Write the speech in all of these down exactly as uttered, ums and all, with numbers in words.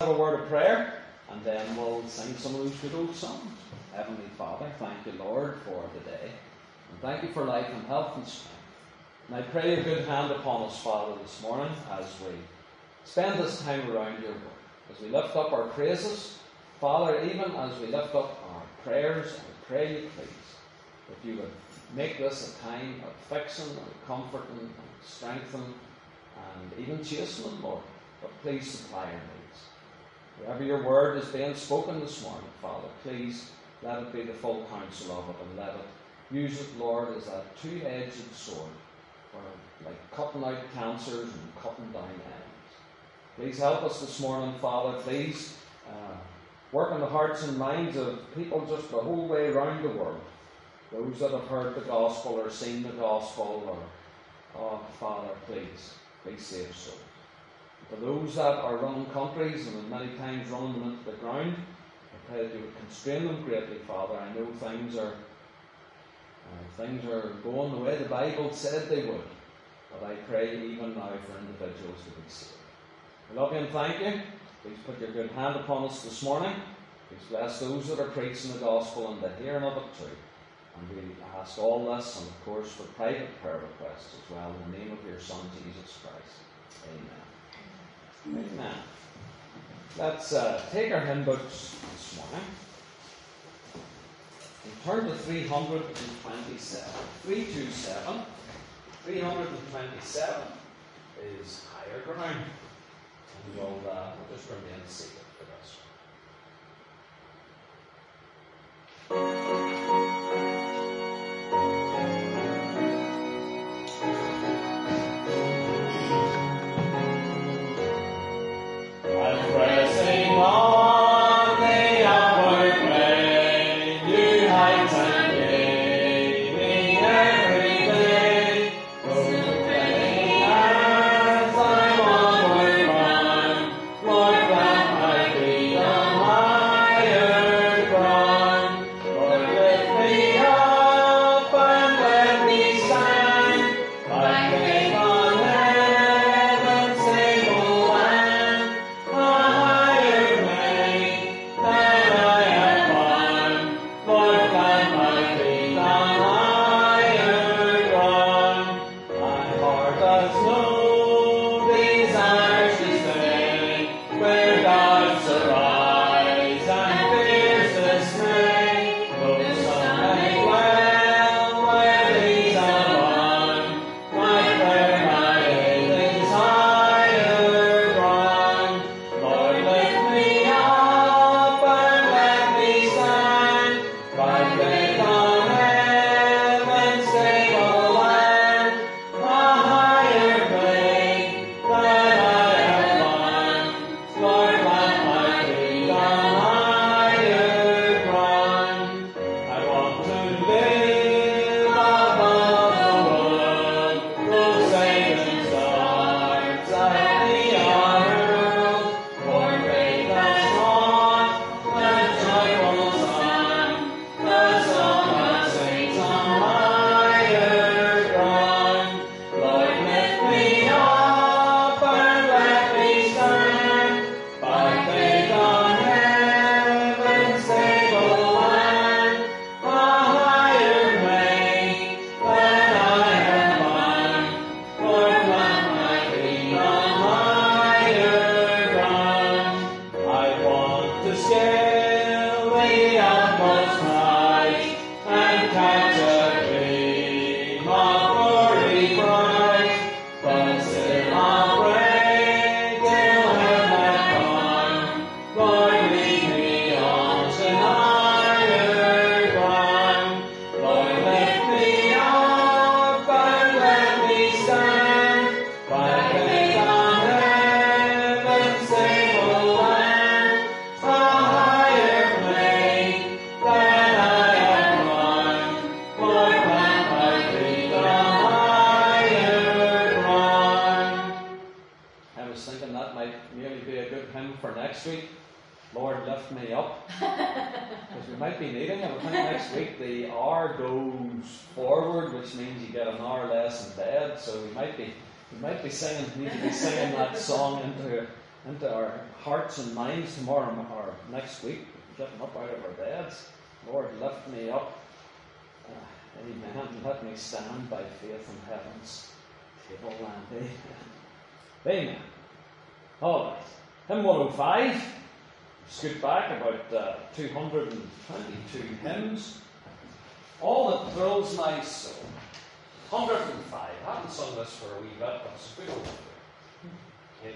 have a word of prayer, and then we'll sing some of those good old songs. Heavenly Father, thank you, Lord, for the day. And thank you for life and health and strength. And I pray a good hand upon us, Father, this morning as we spend this time around your word. As we lift up our praises, Father, even as we lift up our prayers, I pray you, please, that you would make this a time of fixing and comforting and strengthening and even chastening, Lord. But please supply our needs. Wherever your word is being spoken this morning, Father, please let it be the full counsel of it, and let it use it, Lord, as a two-edged sword, for like cutting out cancers and cutting down enemies. Please help us this morning, Father. Please uh, work in the hearts and minds of people just the whole way around the world. Those that have heard the gospel or seen the gospel, or, oh, Father, please, please save souls. For those that are running countries and many times running them into the ground, I pray that you would constrain them greatly, Father. I know things are uh, things are going the way the Bible said they would, but I pray even now for individuals to be saved. We love you and thank you. Please put your good hand upon us this morning. Please bless those that are preaching the gospel and the hearing of it too. And we ask all this, and of course for private prayer requests as well, in the name of your Son, Jesus Christ. Amen. Amen. Let's uh, take our hymn books this morning and turn to three hundred twenty-seven. three twenty-seven. three hundred twenty-seven is higher ground. And we'll, uh, we'll just remain seated for this. into our hearts and minds tomorrow or next week, getting up out of our beds. Lord, lift me up. Uh, amen. Let me stand by faith in heaven's table land. Amen. Amen. All right. Hymn one oh five. Scoot back about uh, two hundred twenty-two hymns. All that thrills my soul. one hundred five. I haven't sung this for a wee bit, but it's a good one. Okay.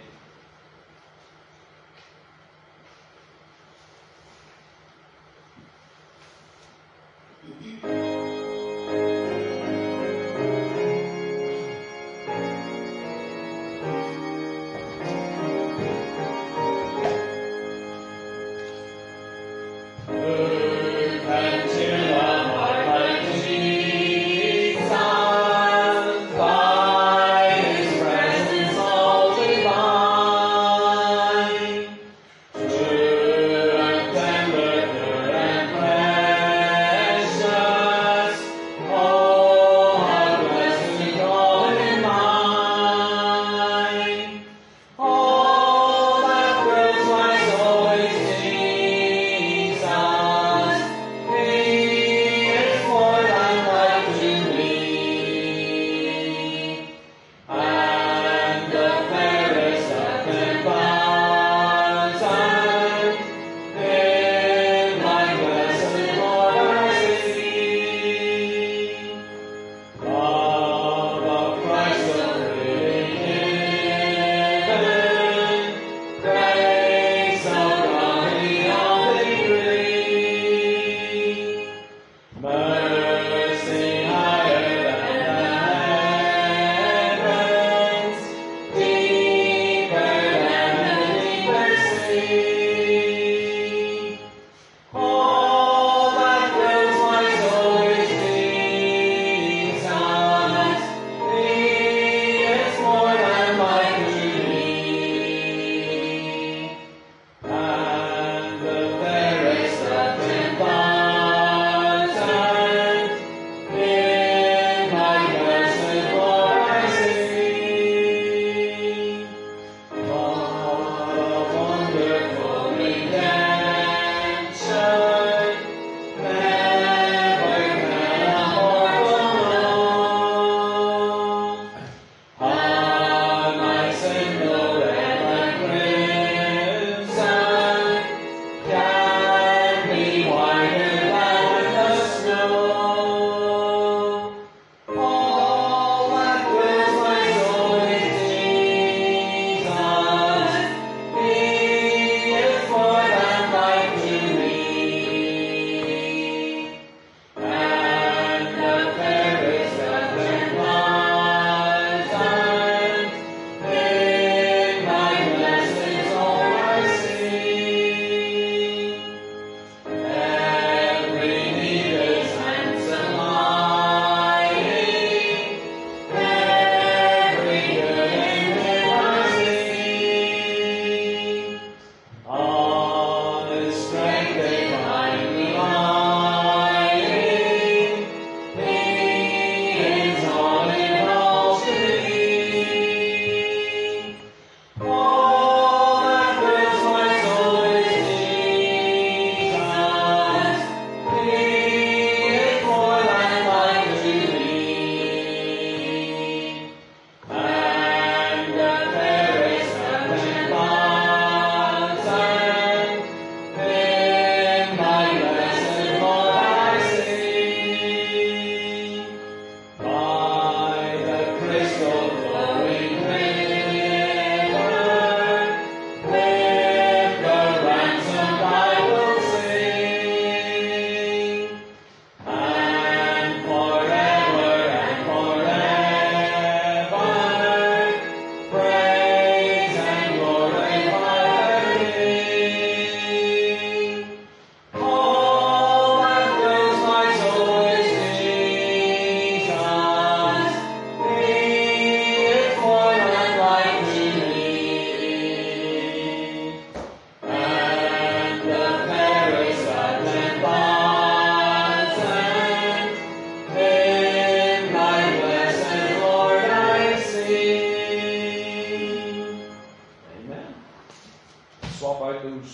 Precious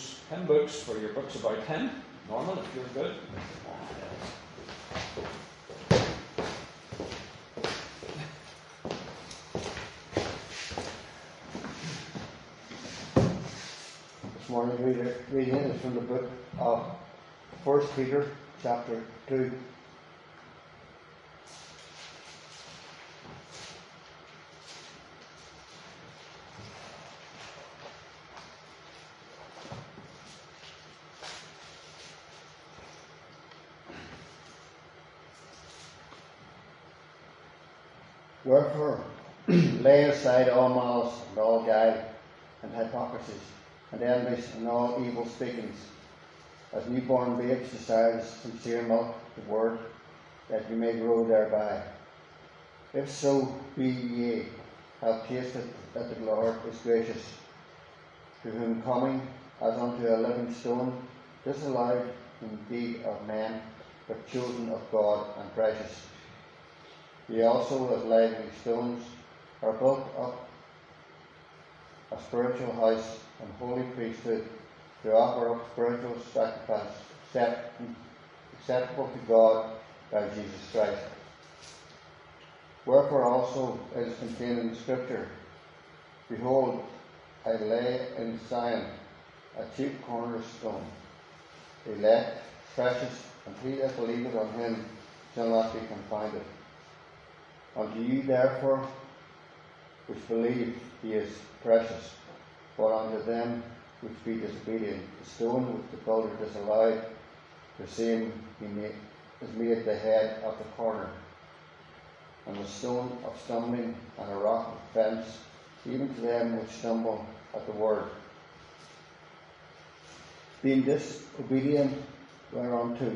those hymn books for your books about hymn. Norman, if you're good. This morning reading reading is from the book of First Peter, chapter two. Wherefore, lay aside all malice and all guile and hypocrisies and envies and all evil speakings, as newborn babes desire sincere milk, the word, that you may grow thereby. If so be ye have tasted that the Lord is gracious, to whom coming as unto a living stone, disallowed indeed of men, but chosen of God and precious. Ye also, as lively stones, are built up a spiritual house and holy priesthood, to offer up spiritual sacrifice acceptable to God by Jesus Christ. Wherefore also it is contained in the Scripture, Behold, I lay in Zion a chief cornerstone, elect, precious, and he that believeth on him shall not be confounded. Unto you therefore which believe he is precious, but unto them which be disobedient, the stone which the builder disallowed, the same he made, is made the head of the corner, and the stone of stumbling and a rock of offence, even to them which stumble at the word. Being disobedient whereunto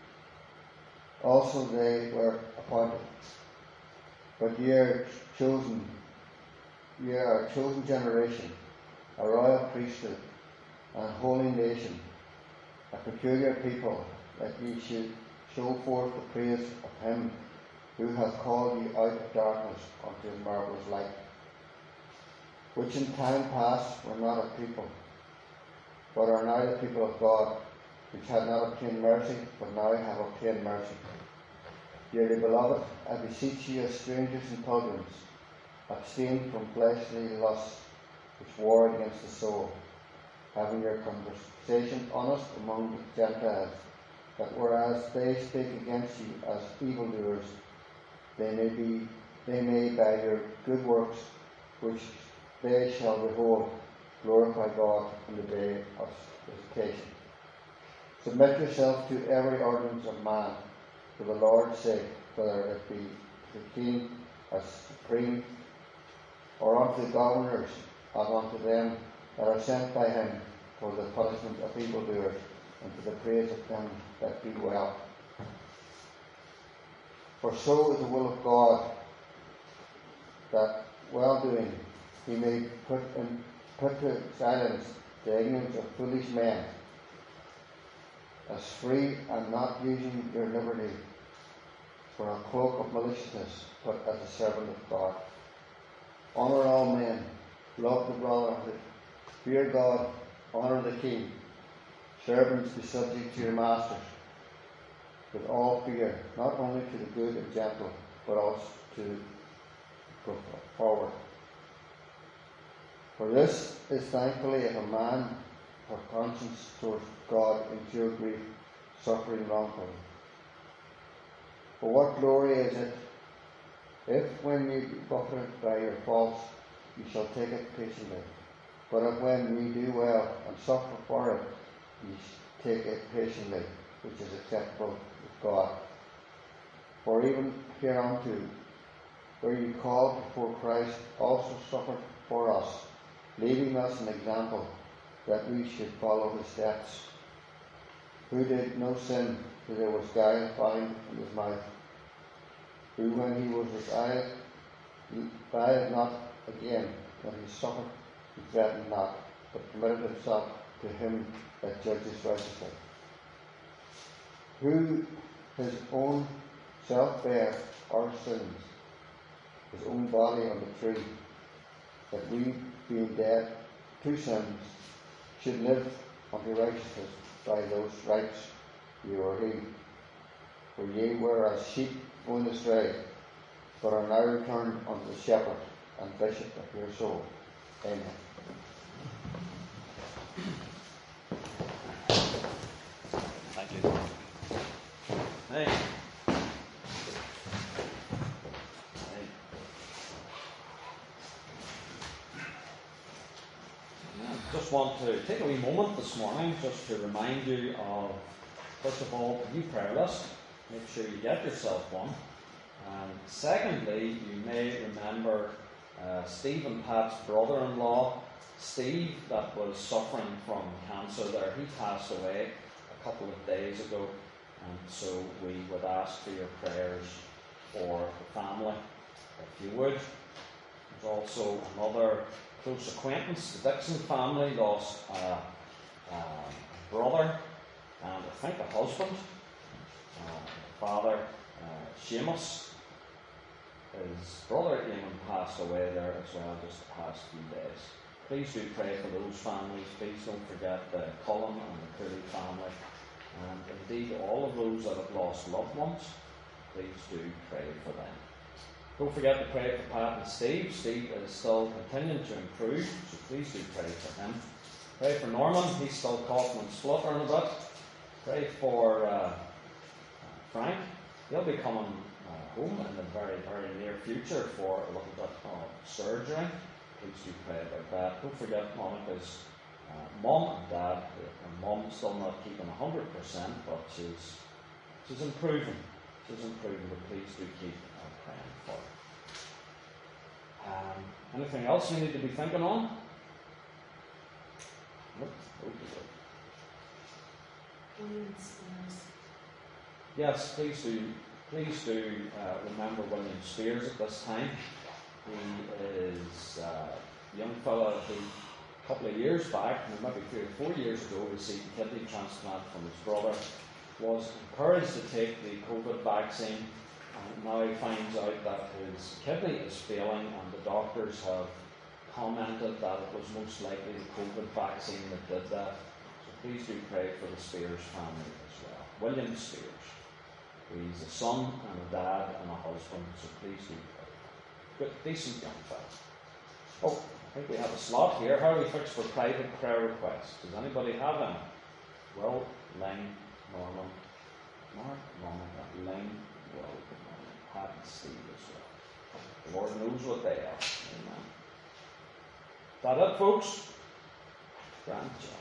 also they were appointed. But ye are chosen, ye are a chosen generation, a royal priesthood, and a holy nation, a peculiar people, that ye should show forth the praise of him who hath called you out of darkness unto his marvellous light, which in time past were not a people, but are now the people of God, which had not obtained mercy, but now have obtained mercy. Dearly beloved, I beseech you as strangers and pilgrims, abstain from fleshly lusts which war against the soul, having your conversation honest among the Gentiles, that whereas they speak against you as evildoers, they may be they may by your good works which they shall behold glorify God in the day of visitation. Submit yourself to every ordinance of man, for the Lord's sake, whether it be the king as supreme, or unto the governors, as unto them that are sent by him for the punishment of evildoers, and for the praise of them that do well. For so is the will of God, that well-doing he may put in, put to silence the ignorance of foolish men, as free and not using your liberty for a cloak of maliciousness, but as a servant of God. Honour all men, love the brotherhood, fear God, honour the king. Servants, be subject to your masters, with all fear, not only to the good and gentle, but also to go forward. For this is thankfully if a man for conscience towards God endure grief, suffering wrongfully. For what glory is it, if when you be buffeted by your faults, you shall take it patiently? But if when you do well and suffer for it, you take it patiently, which is acceptable with God. For even hereunto were you called before Christ also suffered for us, leaving us an example that we should follow his steps, who did no sin, for there was guile found in his mouth, who when he was without, lied not again, when he suffered, he threatened not, but committed himself to him that judges righteously, who his own self bare our sins, his own body on the tree, that we, being dead to sins, should live unto righteousness. By those stripes you were healed. For ye were as sheep going astray, but are now returned unto the shepherd and bishop of your soul. Amen. Thank you. Hey. Hey. I just want to take a wee moment this morning just to remind you of, first of all, the new prayer list. Make sure you get yourself one. And secondly, you may remember uh, Steve and Pat's brother-in-law, Steve, that was suffering from cancer there. He passed away a couple of days ago, and so we would ask for your prayers for the family, if you would. There's also another close acquaintance. The Dixon family lost a, a brother and I think a husband. Uh, father, uh, Seamus. His brother Eamon passed away there as well just the past few days. Please do pray for those families. Please don't forget the Cullen and the Cooley family. And indeed all of those that have lost loved ones. Please do pray for them. Don't forget to pray for Pat and Steve. Steve is still continuing to improve, so please do pray for him. Pray for Norman. He's still coughing and spluttering a bit. Pray for uh, Frank. He'll be coming uh, home in the very, very near future for a little bit of surgery. Please do pray about that. Don't forget Monica's uh, mum and dad. Her mum's still not keeping one hundred percent, but she's, she's improving. She's improving, but please do keep uh, praying for her. Um, anything else you need to be thinking on? Nope. Okay. Yes, please do. Please do uh, remember William Spears at this time. He is uh, a young fellow who, a couple of years back, maybe three or four years ago, received a kidney transplant from his brother. Was encouraged to take the COVID vaccine, and now he finds out that his kidney is failing, and the doctors have commented that it was most likely the COVID vaccine that did that. Please do pray for the Spears family as well. William Spears. He's a son and a dad and a husband, so please do pray. Good, decent young fellow. Oh, I think we have a slot here. How are we fixed for private prayer requests? Does anybody have any? Will, Lynn, Norman, Mark, Monica, Lynn, Will, Norman, Pat and Steve as well. The Lord knows what they are. Amen. Is that it, folks? Grand job.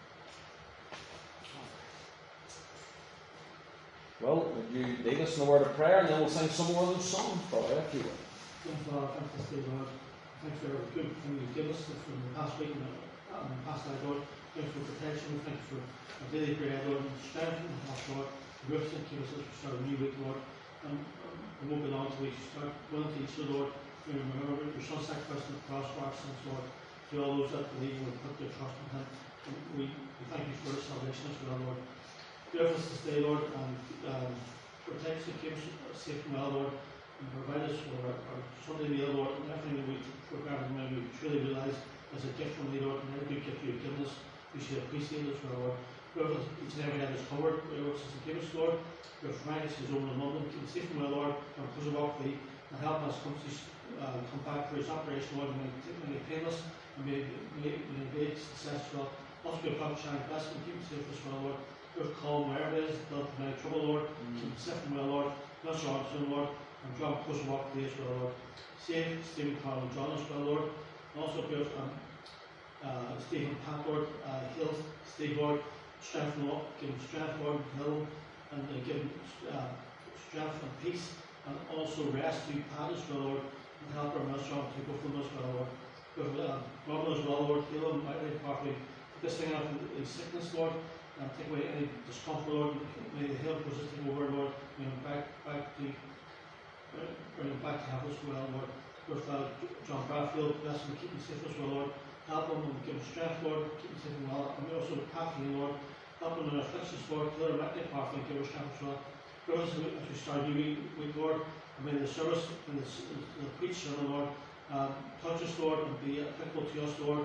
Well, would you lead us in the word of prayer, and then we'll sing some more of those songs, brother, if you will. Thank you, Father. Thank you, Lord. Thanks for every good thing you've given us from the past week and the um, past night, Lord. Thank you for protection. Thank you for our daily bread, Lord, and strengthening us, Lord. Roots and keep us as we start a new week, Lord. And um, we won't be long until we start willing to each other, Lord. We remember your Son sacrificed on the cross for our sins, Lord. To all those that believe and put their trust in Him. And we, we thank you for the salvation as well, Lord. Be with us this day, Lord, and um, protect us and keep us safe and well, Lord, and provide us with our, our Sunday meal, Lord, and everything that we regard and when we truly realise as a gift from Thee, Lord, and every good gift You have given us, we should appreciate it as well, Lord. Be with us each and every day is covered, be with us and keep us, Lord. Your Frank is His own in London, keep us safe and well, Lord, and close the walk with Thee, and help us come, to, uh, come back for His operation, Lord, and may it painless, and may it be successful. Also be a proper shine, bless and keep us safe as well, Lord. With calm wherever it is, not any trouble, Lord. Mm. Keep safe and well, Lord. Bless our soon, Lord. And draw close and walk with Thee as well, Lord. Save Stephen, Carl, and John as well, Lord. And also be with um, uh, Stephen, Pat, Lord. Uh, heal Steve, Lord. Strength, Lord. Give him strength, Lord. Heal him. And uh, give him uh, strength and peace. And also rest to Pat as well, Lord. And help our minister to go from as well, Lord. With uh, Robin as well, Lord. Heal him mightily, partly. This thing out of his sickness, Lord. And take away any discomfort, Lord. May the health process take over, Lord. Bring him back, back to, uh, bring him back to health as well, Lord. With uh, John Bradfield, bless him, keep him safe as well, Lord. Help him and give him strength, Lord. Keep him safe and well. And also with Kathleen, Lord. Help him in afflictions, Lord. Heal her right path and give her strength as well. Lord, as we, as we start a new week, week, Lord, and may the service and the, the, the preach sermon, Lord, um, touch us, Lord, and be applicable to us, Lord.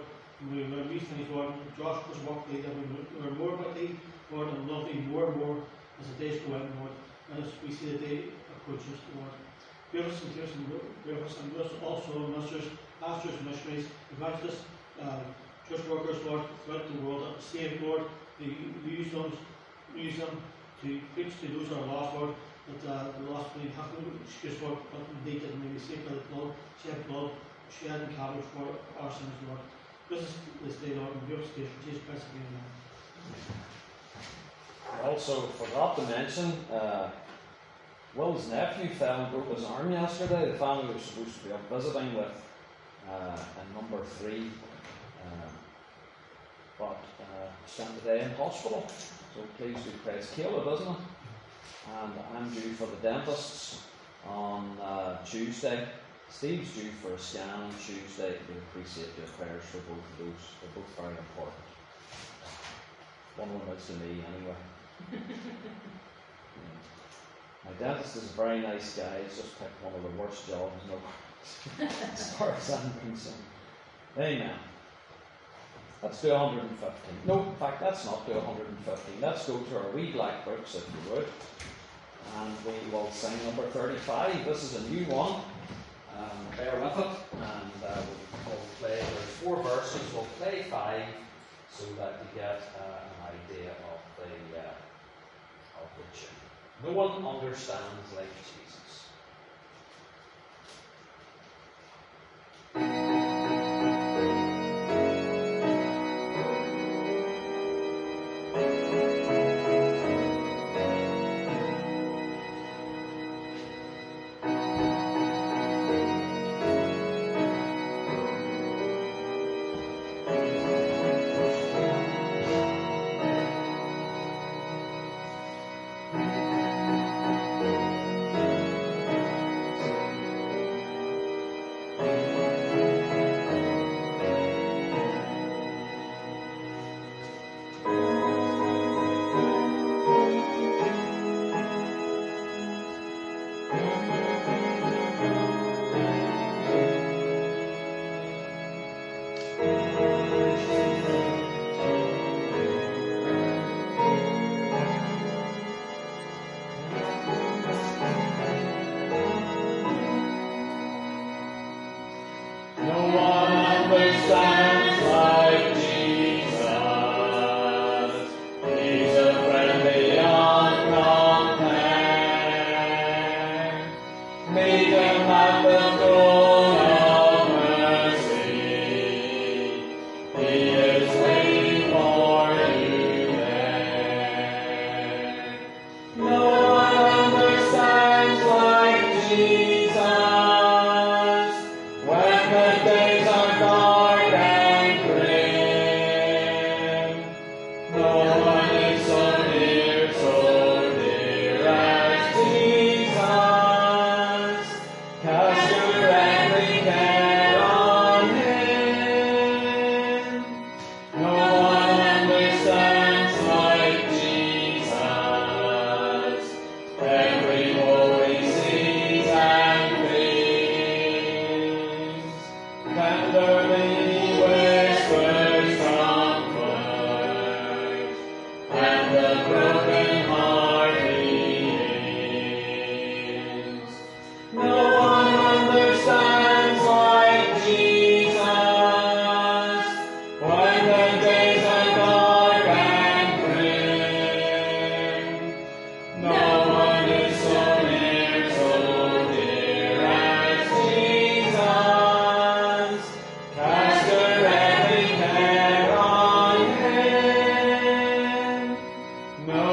We were these things, Lord, Josh was working, that we were more about thee, Lord, and love thee more and more as the days go in, Lord, and as we see the day approaches, Lord. Give us and give us and give us and give us also ministers, pastors, missionaries, evangelists, uh, church workers, Lord, throughout the world that save, Lord, to use them, use them to preach to those who are lost, Lord, that uh, the lost may have no excuse, Lord, but indeed that may be saved by the blood, shed blood, shed in Calvary for our sins, Lord. This is this day, Lord, and give us grace for Jesus Christ again. I also forgot to mention, uh, Will's nephew fell and broke his arm yesterday. The family was supposed to be up visiting with uh, a number three, uh, but uh, spent the day in hospital. So please do praise Caleb, isn't it? And I'm due for the dentists on uh, Tuesday. Steve's due for a scan on Tuesday. We appreciate your prayers for both of those. They're both very important. One of them is to me, anyway. Yeah. My dentist is a very nice guy. He's just picked one of the worst jobs, no, as far as I'm concerned. Amen. Let's do one hundred fifteen. No, in fact, let's not do one hundred fifteen. Let's go to our wee black books, if you would. And we will sing number thirty-five. This is a new one. Um, bear with it. And uh, we'll, we'll play, there's four verses. We'll play five so that you get uh, an idea of the, uh, of the tune. No one understands like Jesus. No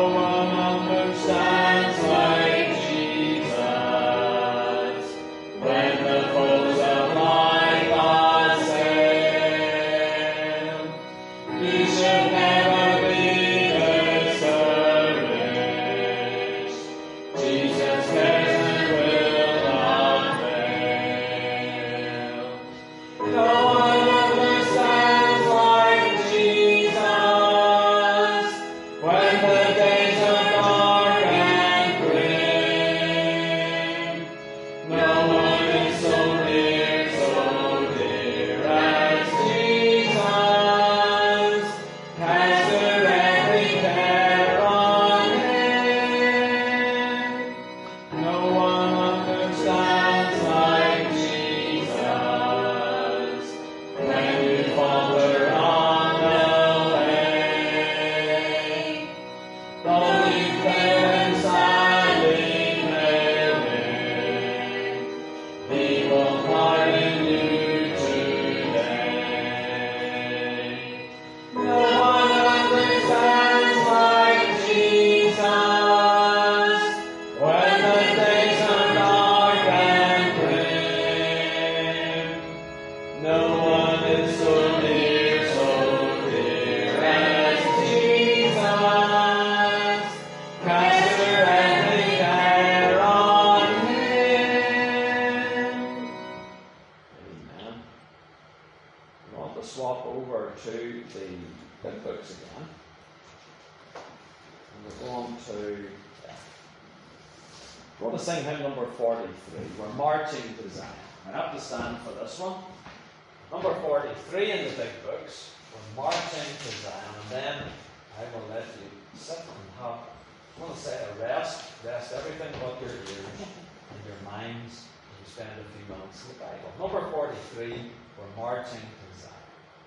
We're going to sing hymn number forty-three. We're marching to Zion. I have to stand for this one. Number forty-three in the big books. We're marching to Zion. And then I will let you sit and have, I want to say a rest. Rest everything but your ears and your minds. And you spend a few minutes in the Bible. Number forty-three. We're marching to Zion.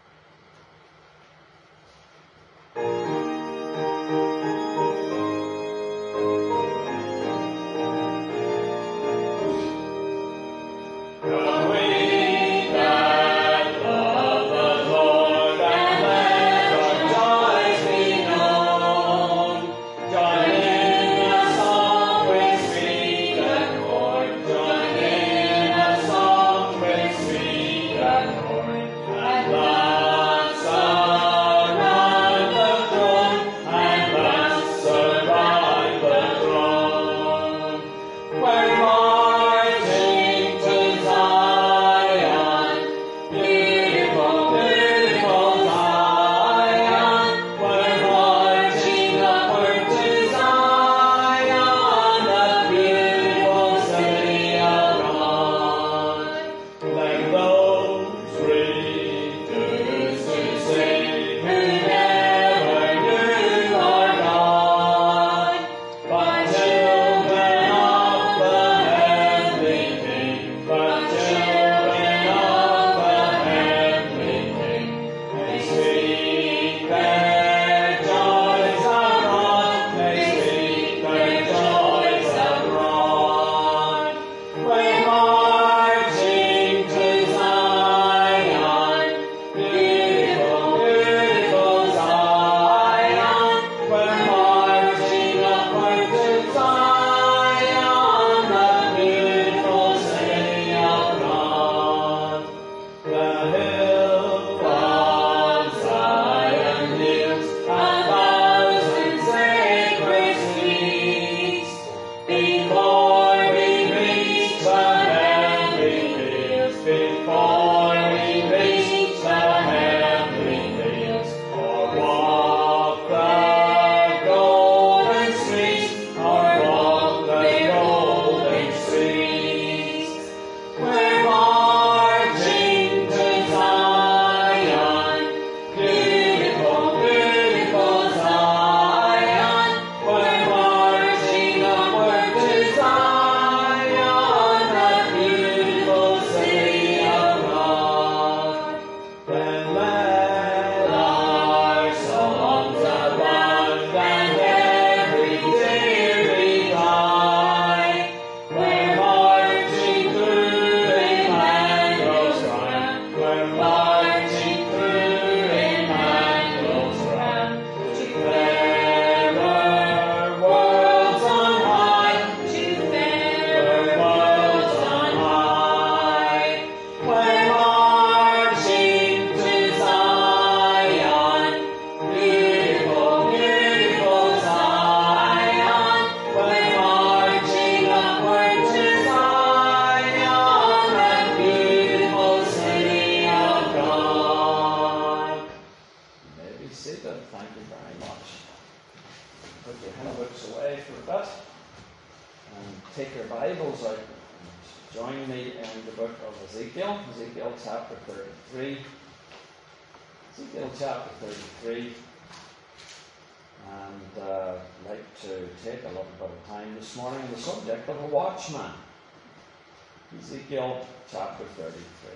Ezekiel chapter thirty-three.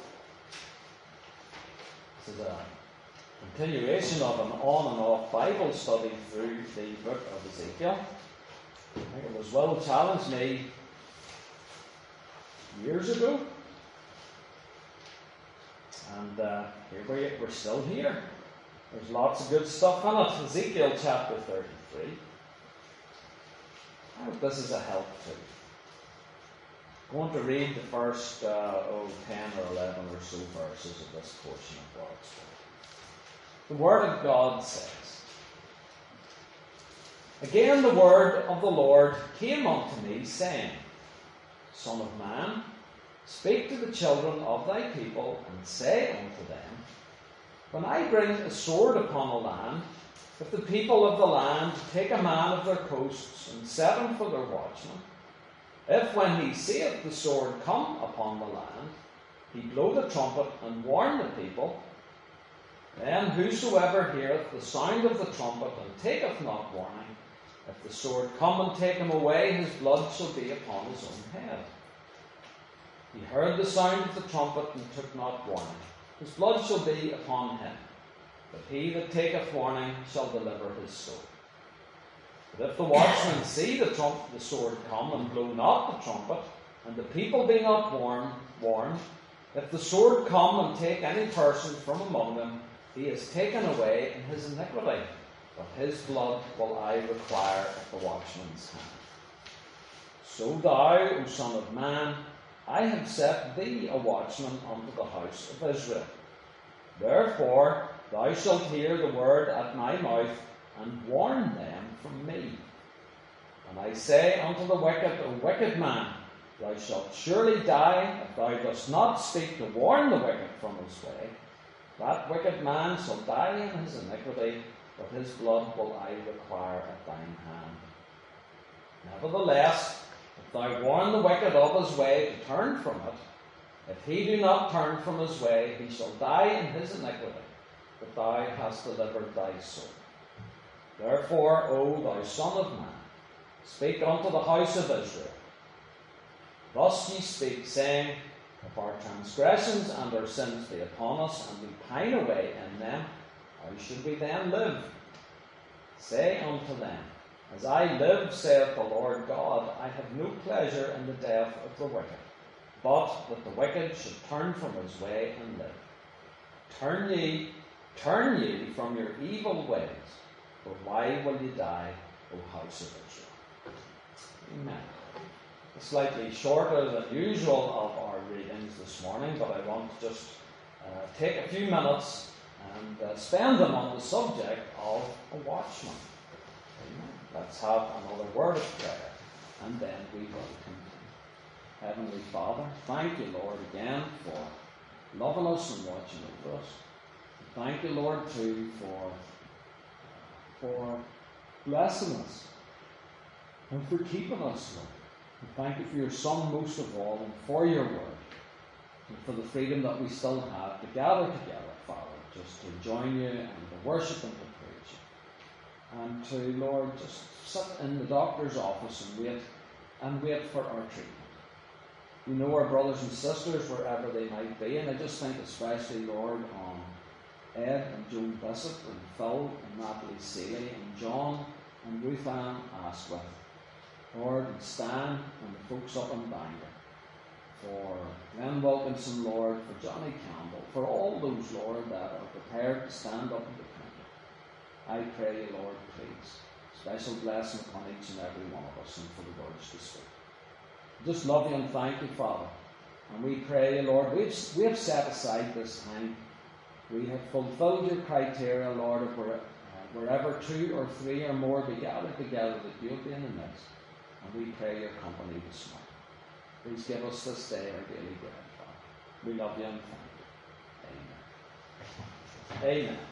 This is a continuation of an on and off Bible study through the book of Ezekiel. I think it was well challenged me years ago. And uh, here we, we're still here. There's lots of good stuff in it. Ezekiel chapter thirty-three. I hope this is a help too. I'm going to read the first uh, oh, ten or eleven or so verses of this portion of God's Word. The Word of God says, Again the word of the Lord came unto me, saying, Son of man, speak to the children of thy people, and say unto them, When I bring a sword upon a land, if the people of the land take a man of their coasts, and set him for their watchman, If when he seeth the sword come upon the land, he blow the trumpet and warn the people, then whosoever heareth the sound of the trumpet and taketh not warning, if the sword come and take him away, his blood shall be upon his own head. He heard the sound of the trumpet and took not warning. His blood shall be upon him. But he that taketh warning shall deliver his soul. But if the watchman see the, trump, the sword come and blow not the trumpet, and the people be not warned, warned, if the sword come and take any person from among them, he is taken away in his iniquity, but his blood will I require at the watchman's hand. So thou, O son of man, I have set thee a watchman unto the house of Israel. Therefore thou shalt hear the word at my mouth, and warn them from me. And I say unto the wicked, O wicked man, thou shalt surely die, if thou dost not speak to warn the wicked from his way. That wicked man shall die in his iniquity, but his blood will I require at thine hand. Nevertheless, if thou warn the wicked of his way to turn from it, if he do not turn from his way, he shall die in his iniquity, but thou hast delivered thy soul. Therefore, O thou son of man, speak unto the house of Israel. Thus ye speak, saying, if our transgressions and our sins be upon us, and we pine away in them, how should we then live? Say unto them, as I live, saith the Lord God, I have no pleasure in the death of the wicked, but that the wicked should turn from his way and live. Turn ye, turn ye from your evil ways, for why will ye die, O house of Israel? Amen. Slightly shorter than usual of our readings this morning, but I want to just uh, take a few minutes and uh, spend them on the subject of a watchman. Amen. Let's have another word of prayer, and then we will continue. Heavenly Father, thank you, Lord, again for loving us and watching over us. Thank you, Lord, too, for, for blessing us and for keeping us, Lord. And thank you for your Son most of all, and for your word, and for the freedom that we still have to gather together, Father, just to join you and to worship and to praise you. And to, Lord, just sit in the doctor's office and wait, and wait for our treatment. You know our brothers and sisters wherever they might be, and I just think especially, Lord, on Ed and Joan Bissett and Phil and Natalie Seeley and John and Ruth Ann Asquith. Lord, and Stan and the folks up in Bangor, for Glenn Wilkinson, Lord, for Johnny Campbell, for all those, Lord, that are prepared to stand up and defend it. I pray you, Lord, please, special blessing upon each and every one of us and for the words to speak. Just love you and thank you, Father. And we pray you, Lord, we've, we have set aside this time. We have fulfilled your criteria, Lord, of where, uh, wherever two or three or more be gathered together, that you'll be in the midst. And we pray your company this morning. Please give us this day our daily bread, Father. We love you and thank you. Amen.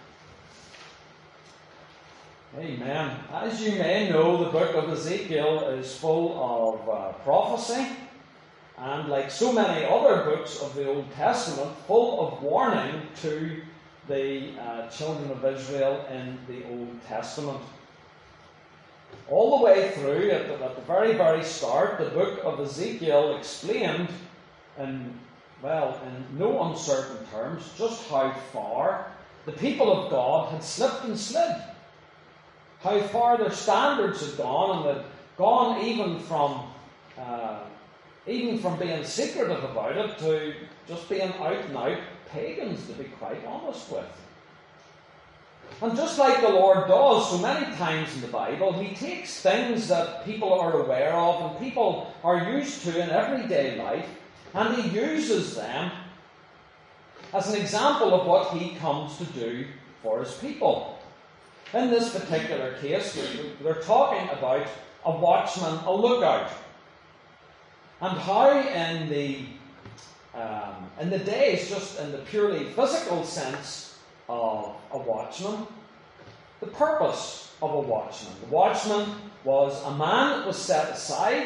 Amen. Amen. As you may know, the book of Ezekiel is full of uh, prophecy, and like so many other books of the Old Testament, full of warning to the uh, children of Israel in the Old Testament. All the way through, at the, at the very, very start, the book of Ezekiel explained in, well, in no uncertain terms, just how far the people of God had slipped and slid. How far their standards had gone, and had gone even from uh, even from being secretive about it to just being out and out pagans, to be quite honest with. And just like the Lord does so many times in the Bible, he takes things that people are aware of and people are used to in everyday life, and he uses them as an example of what he comes to do for his people. In this particular case, they're talking about a watchman, a lookout, and how in the um, in the days, just in the purely physical sense of a watchman, the purpose of a watchman. The watchman was a man that was set aside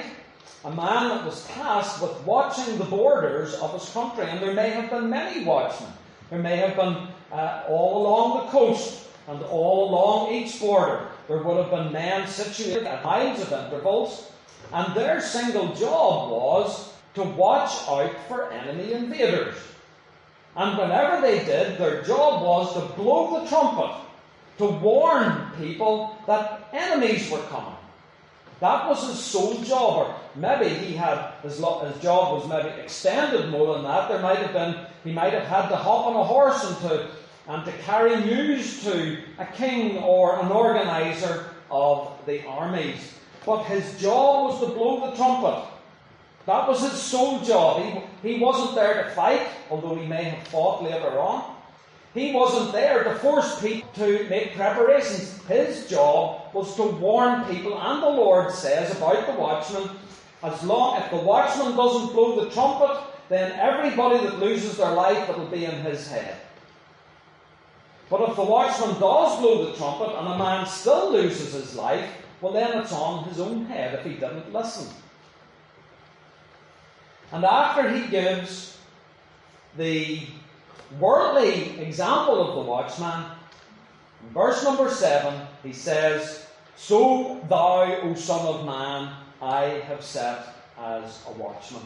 a man that was tasked with watching the borders of his country. And there may have been many watchmen. There may have been uh, all along the coast and all along each border. There would have been men situated at miles of intervals. And their single job was to watch out for enemy invaders. And whenever they did, their job was to blow the trumpet, to warn people that enemies were coming. That was his sole job. Or maybe he had his, lo- his job was maybe extended more than that. There might have been he might have had to hop on a horse and to and to carry news to a king or an organizer of the armies. But his job was to blow the trumpet. That was his sole job. He, he wasn't there to fight, although he may have fought later on. He wasn't there to force people to make preparations. His job was to warn people, and the Lord says about the watchman, as long if the watchman doesn't blow the trumpet, then everybody that loses their life, it'll be in his head. But if the watchman does blow the trumpet and a man still loses his life, well then it's on his own head if he didn't listen. And after he gives the worldly example of the watchman, in verse number seven, he says, "So thou, O Son of Man, I have set as a watchman."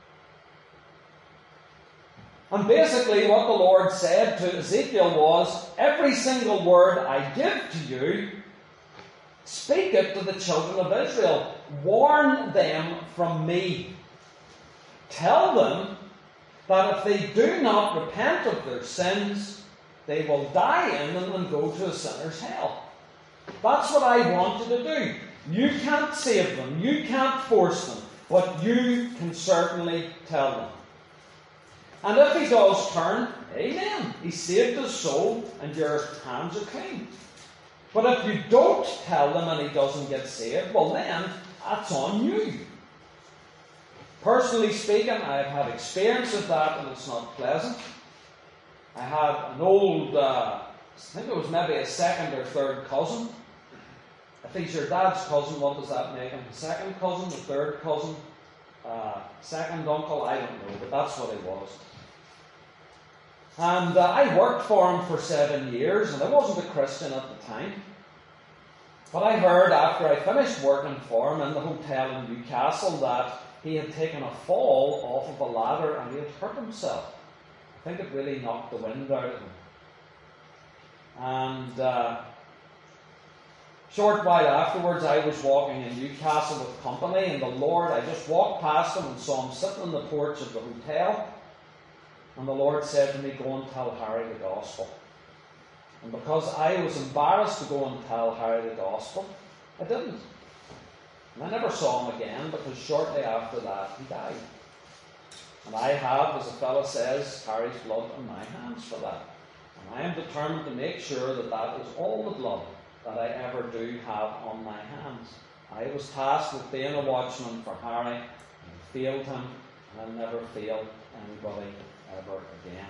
And basically what the Lord said to Ezekiel was, every single word I give to you, speak it to the children of Israel. Warn them from me. Tell them that if they do not repent of their sins, they will die in them and go to a sinner's hell. That's what I want you to do. You can't save them, you can't force them, but you can certainly tell them. And if he does turn, amen, he saved his soul and your hands are clean. But if you don't tell them and he doesn't get saved, well then, that's on you. Personally speaking, I've had experience of that and it's not pleasant. I had an old, uh, I think it was maybe a second or third cousin. If he's your dad's cousin, what does that make him? A second cousin, a third cousin, uh, second uncle, I don't know, but that's what he was. And uh, I worked for him for seven years, and I wasn't a Christian at the time. But I heard after I finished working for him in the hotel in Newcastle that he had taken a fall off of a ladder and he had hurt himself. I think it really knocked the wind out of him. And uh, short while afterwards, I was walking in Newcastle with company, and the Lord, I just walked past him and saw him sitting on the porch of the hotel. And the Lord said to me, "Go and tell Harry the gospel." And because I was embarrassed to go and tell Harry the gospel, I didn't. And I never saw him again, because shortly after that he died. And I have, as a fellow says, Harry's blood on my hands for that. And I am determined to make sure that that is all the blood that I ever do have on my hands. I was tasked with being a watchman for Harry, and I failed him, and I'll never fail anybody ever again.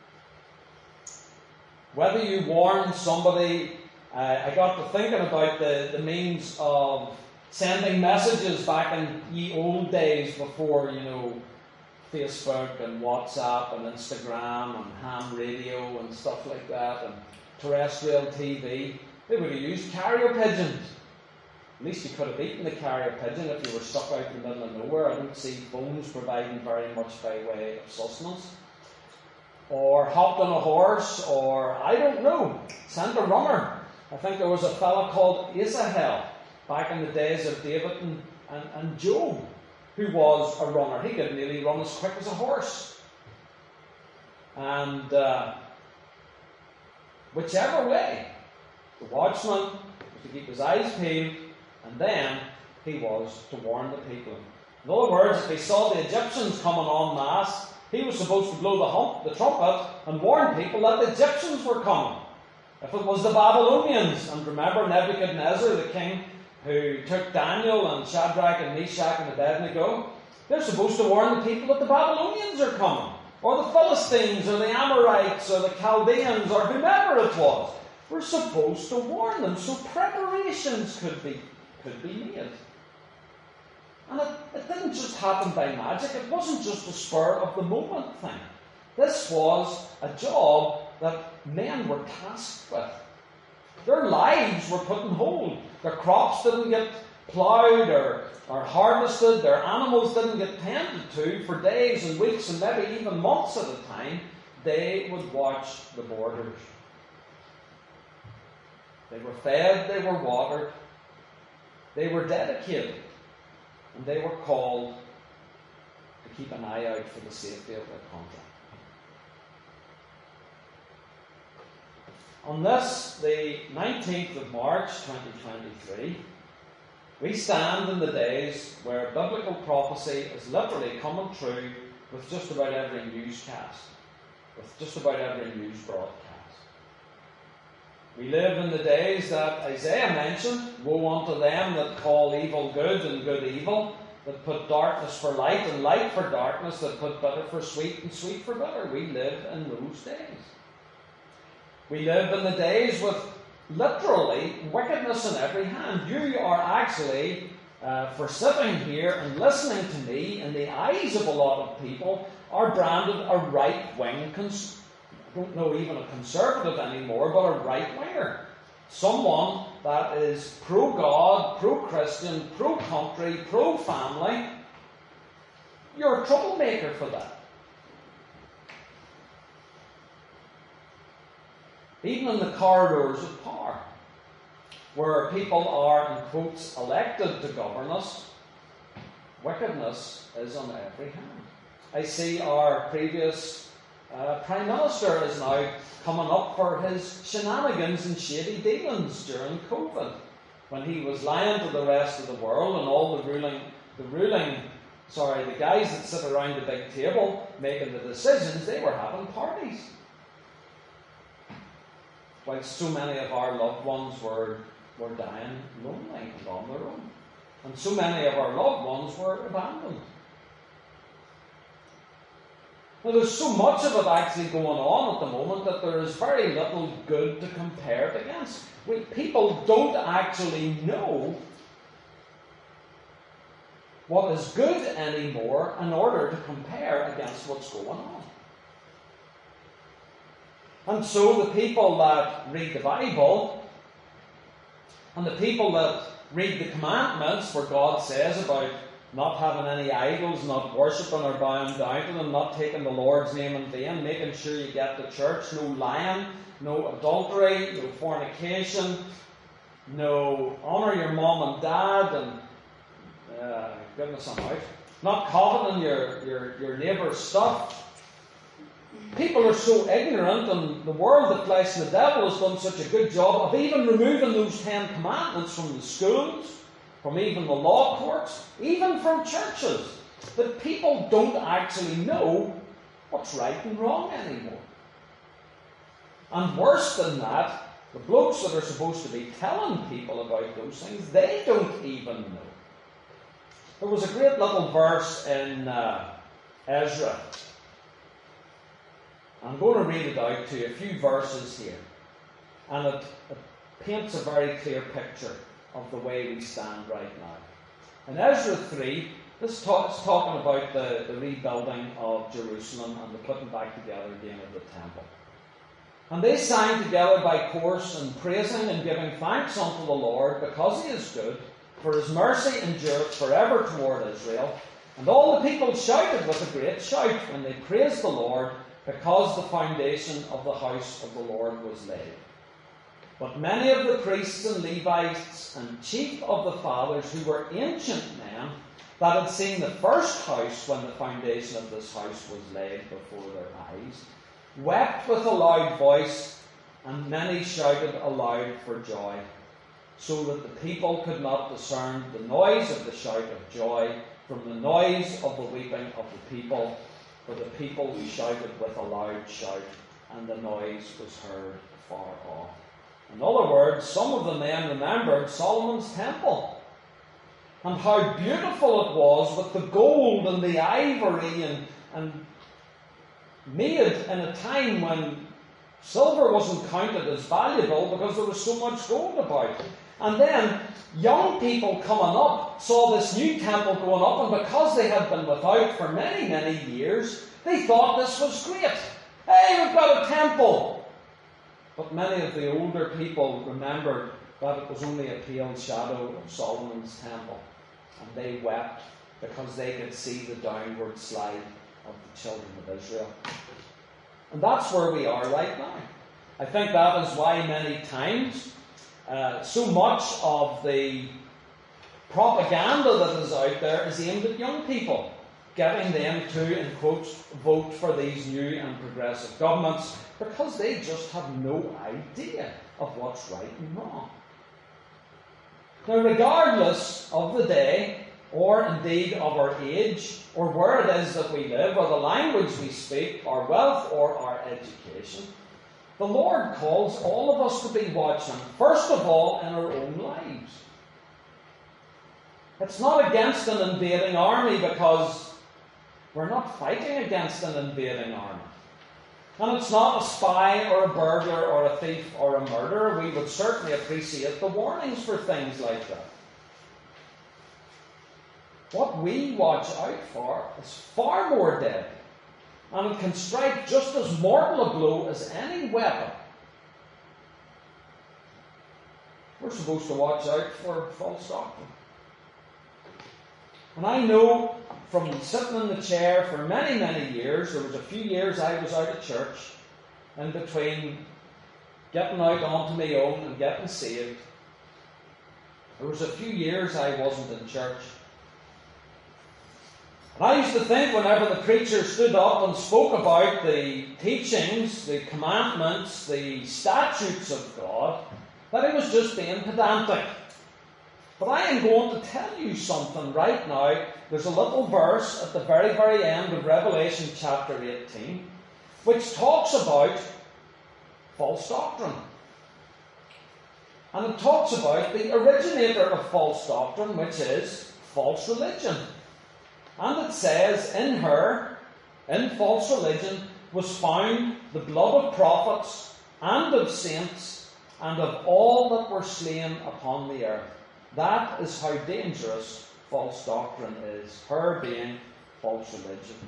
Whether you warn somebody, uh, I got to thinking about the, the means of sending messages back in ye old days before, you know, Facebook and WhatsApp and Instagram and ham radio and stuff like that, and terrestrial T V. They would have used carrier pigeons. At least you could have eaten the carrier pigeon if you were stuck out in the middle of nowhere. I don't see phones providing very much by way of sustenance. Or hopped on a horse, or I don't know, sent a runner. I think there was a fellow called Asahel back in the days of David and, and, and Job, who was a runner. He could nearly run as quick as a horse. And uh, whichever way, the watchman was to keep his eyes peeled, and then he was to warn the people. In other words, if he saw the Egyptians coming en masse, he was supposed to blow the, hump, the trumpet and warn people that the Egyptians were coming. If it was the Babylonians, and remember Nebuchadnezzar, the king who took Daniel and Shadrach and Meshach and Abednego, they're supposed to warn the people that the Babylonians are coming, or the Philistines, or the Amorites, or the Chaldeans, or whomever it was. We're supposed to warn them so preparations could be, could be made. And it, it didn't just happen by magic. It wasn't just a spur of the moment thing. This was a job that men were tasked with. Their lives were put on hold. Their crops didn't get ploughed or, or harvested. Their animals didn't get tended to for days and weeks and maybe even months at a time. They would watch the borders. They were fed, they were watered, they were dedicated, and they were called to keep an eye out for the safety of their contract. On this, the nineteenth of March twenty twenty-three, we stand in the days where biblical prophecy is literally coming true with just about every newscast, with just about every news broadcast. We live in the days that Isaiah mentioned, woe unto them that call evil good and good evil, that put darkness for light and light for darkness, that put bitter for sweet and sweet for bitter. We live in those days. We live in the days with literally wickedness in every hand. You are actually, uh, for sitting here and listening to me, in the eyes of a lot of people, are branded a right-wing, cons- I don't know even a conservative anymore, but a right-winger. Someone that is pro-God, pro-Christian, pro-country, pro-family. You're a troublemaker for that. Even in the corridors of power, where people are, in quotes, elected to govern us, wickedness is on every hand. I see our previous uh, Prime Minister is now coming up for his shenanigans and shady dealings during COVID, when he was lying to the rest of the world and all the ruling, the ruling, sorry, the guys that sit around the big table making the decisions, they were having parties. While so many of our loved ones were, were dying lonely and on their own. And so many of our loved ones were abandoned. Now, there's so much of it actually going on at the moment that there is very little good to compare it against. We, people don't actually know what is good anymore in order to compare against what's going on. And so the people that read the Bible and the people that read the commandments where God says about not having any idols, not worshipping or bowing down to them, not taking the Lord's name in vain, making sure you get to church, no lying, no adultery, no fornication, no honour your mom and dad, and uh, goodness I'm out, not coveting your, your, your neighbour's stuff. People are so ignorant, and the world, the flesh and the devil has done such a good job of even removing those Ten Commandments from the schools, from even the law courts, even from churches, that people don't actually know what's right and wrong anymore. And worse than that, the blokes that are supposed to be telling people about those things, they don't even know. There was a great little verse in uh, Ezra. I'm going to read it out to you, a few verses here. And it, it paints a very clear picture of the way we stand right now. In Ezra three, this talk, is talking about the, the rebuilding of Jerusalem and the putting back together again of the temple. And they sang together by course and praising and giving thanks unto the Lord, because he is good, for his mercy endureth forever toward Israel. And all the people shouted with a great shout when they praised the Lord, because the foundation of the house of the Lord was laid. But many of the priests and Levites and chief of the fathers, who were ancient men, that had seen the first house when the foundation of this house was laid before their eyes, wept with a loud voice, and many shouted aloud for joy, so that the people could not discern the noise of the shout of joy from the noise of the weeping of the people. For the people shouted with a loud shout, and the noise was heard far off. In other words, some of the men remembered Solomon's temple, and how beautiful it was with the gold and the ivory, and, and made in a time when silver wasn't counted as valuable because there was so much gold about. And then young people coming up saw this new temple going up, and because they had been without for many, many years, they thought this was great. Hey, we've got a temple! But many of the older people remembered that it was only a pale shadow of Solomon's temple. And they wept because they could see the downward slide of the children of Israel. And that's where we are right now. I think that is why many times uh, so much of the propaganda that is out there is aimed at young people, getting them to, in quotes, vote for these new and progressive governments, because they just have no idea of what's right and wrong. Now, regardless of the day, or indeed of our age, or where it is that we live, or the language we speak, our wealth or our education, the Lord calls all of us to be watchmen, first of all in our own lives. It's not against an invading army, because we're not fighting against an invading army. And it's not a spy or a burglar or a thief or a murderer. We would certainly appreciate the warnings for things like that. What we watch out for is far more deadly, and it can strike just as mortal a blow as any weapon. We're supposed to watch out for false doctrine. And I know from sitting in the chair for many, many years, there was a few years I was out of church, in between getting out onto my own and getting saved. There was a few years I wasn't in church. And I used to think whenever the preacher stood up and spoke about the teachings, the commandments, the statutes of God, that he was just being pedantic. But I am going to tell you something right now. There's a little verse at the very, very end of Revelation chapter eighteen, which talks about false doctrine. And it talks about the originator of false doctrine, which is false religion. And it says, in her, in false religion, was found the blood of prophets and of saints and of all that were slain upon the earth. That is how dangerous false doctrine is, her being false religion.